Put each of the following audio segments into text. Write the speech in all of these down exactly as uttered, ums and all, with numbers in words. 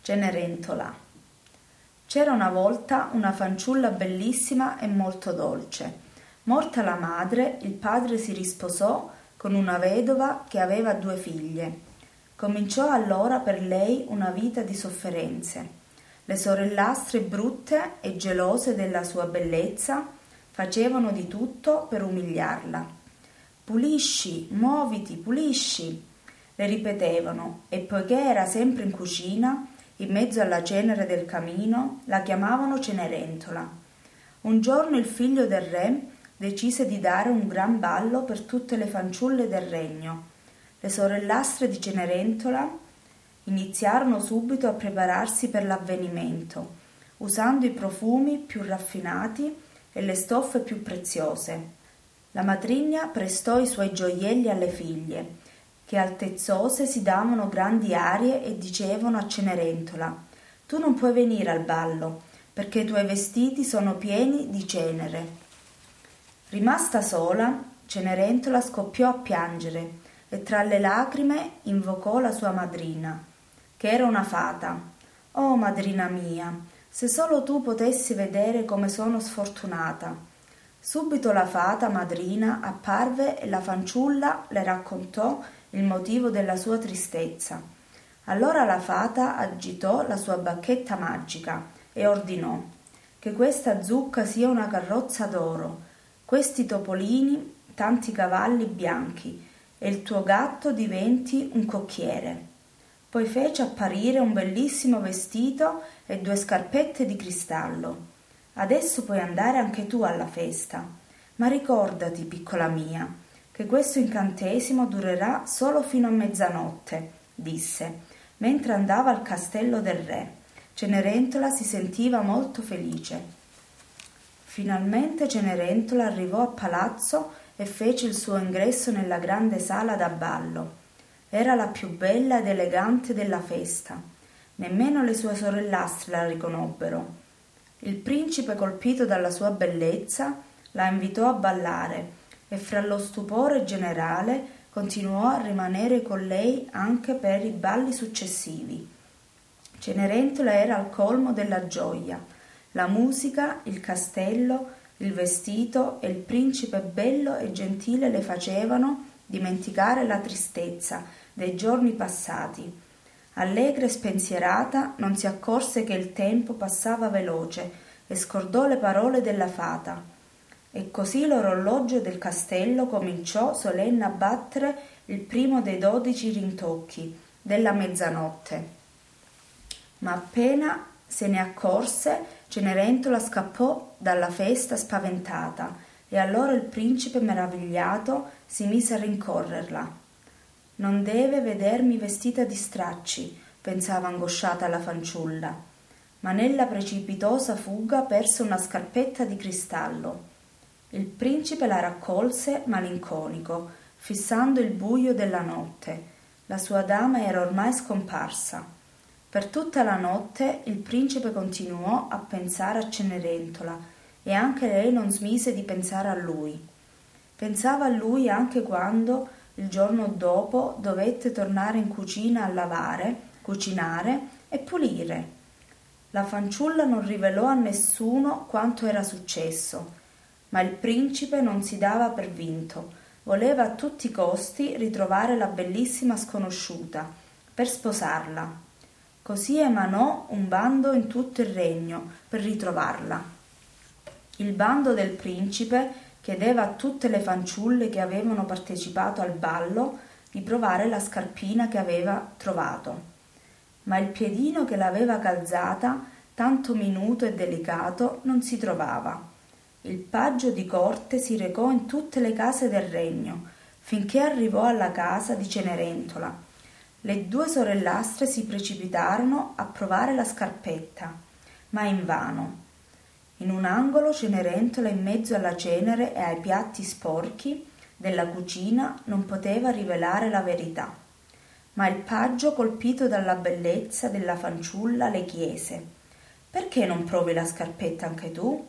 Cenerentola. C'era una volta una fanciulla bellissima e molto dolce. Morta la madre, il padre si risposò con una vedova che aveva due figlie. Cominciò allora per lei una vita di sofferenze. Le sorellastre brutte e gelose della sua bellezza facevano di tutto per umiliarla. «Pulisci, muoviti, pulisci!» le ripetevano, e poiché era sempre in cucina, in mezzo alla cenere del camino, la chiamavano Cenerentola. Un giorno il figlio del re decise di dare un gran ballo per tutte le fanciulle del regno. Le sorellastre di Cenerentola iniziarono subito a prepararsi per l'avvenimento, usando i profumi più raffinati e le stoffe più preziose. La matrigna prestò i suoi gioielli alle figlie, che altezzose si davano grandi arie e dicevano a Cenerentola: «Tu non puoi venire al ballo, perché i tuoi vestiti sono pieni di cenere». Rimasta sola, Cenerentola scoppiò a piangere e tra le lacrime invocò la sua madrina, che era una fata. «Oh, madrina mia, se solo tu potessi vedere come sono sfortunata!» Subito la fata madrina apparve e la fanciulla le raccontò il motivo della sua tristezza. Allora la fata agitò la sua bacchetta magica e ordinò: «Che questa zucca sia una carrozza d'oro, questi topolini tanti cavalli bianchi e il tuo gatto diventi un cocchiere». Poi fece apparire un bellissimo vestito e due scarpette di cristallo. «Adesso puoi andare anche tu alla festa, ma ricordati, piccola mia, che questo incantesimo durerà solo fino a mezzanotte», disse, mentre andava al castello del re. Cenerentola si sentiva molto felice. Finalmente Cenerentola arrivò a palazzo e fece il suo ingresso nella grande sala da ballo. Era la più bella ed elegante della festa. Nemmeno le sue sorellastre la riconobbero. Il principe, colpito dalla sua bellezza, la invitò a ballare e fra lo stupore generale continuò a rimanere con lei anche per i balli successivi. Cenerentola era al colmo della gioia. La musica, il castello, il vestito e il principe bello e gentile le facevano dimenticare la tristezza dei giorni passati. Allegra e spensierata, non si accorse che il tempo passava veloce e scordò le parole della fata. E così l'orologio del castello cominciò solenne a battere il primo dei dodici rintocchi della mezzanotte. Ma appena se ne accorse, Cenerentola scappò dalla festa spaventata, e allora il principe, meravigliato, si mise a rincorrerla. «Non deve vedermi vestita di stracci», pensava angosciata la fanciulla, ma nella precipitosa fuga perse una scarpetta di cristallo. Il principe la raccolse malinconico, fissando il buio della notte. La sua dama era ormai scomparsa. Per tutta la notte il principe continuò a pensare a Cenerentola e anche lei non smise di pensare a lui. Pensava a lui anche quando, il giorno dopo, dovette tornare in cucina a lavare, cucinare e pulire. La fanciulla non rivelò a nessuno quanto era successo, ma il principe non si dava per vinto. Voleva a tutti i costi ritrovare la bellissima sconosciuta per sposarla. Così emanò un bando in tutto il regno per ritrovarla. Il bando del principe chiedeva a tutte le fanciulle che avevano partecipato al ballo di provare la scarpina che aveva trovato. Ma il piedino che l'aveva calzata, tanto minuto e delicato, non si trovava. Il paggio di corte si recò in tutte le case del regno, finché arrivò alla casa di Cenerentola. Le due sorellastre si precipitarono a provare la scarpetta, ma invano. In un angolo Cenerentola, in mezzo alla cenere e ai piatti sporchi della cucina, non poteva rivelare la verità. Ma il paggio, colpito dalla bellezza della fanciulla, le chiese: «Perché non provi la scarpetta anche tu?»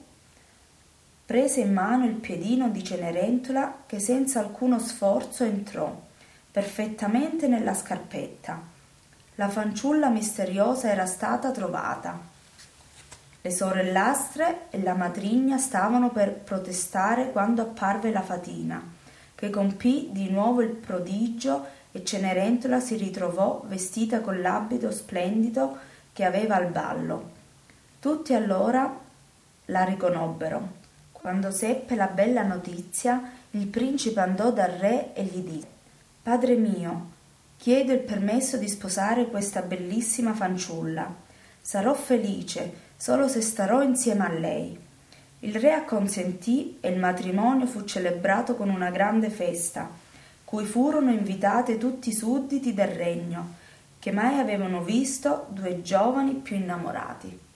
Prese in mano il piedino di Cenerentola, che senza alcuno sforzo entrò perfettamente nella scarpetta. la fanciulla misteriosa era stata trovata. Le sorellastre e la matrigna stavano per protestare quando apparve la fatina, che compì di nuovo il prodigio e Cenerentola si ritrovò vestita con l'abito splendido che aveva al ballo. Tutti allora la riconobbero. Quando seppe la bella notizia, il principe andò dal re e gli disse: «Padre mio, chiedo il permesso di sposare questa bellissima fanciulla. Sarò felice solo se starò insieme a lei». Il re acconsentì e il matrimonio fu celebrato con una grande festa, cui furono invitati tutti i sudditi del regno, che mai avevano visto due giovani più innamorati.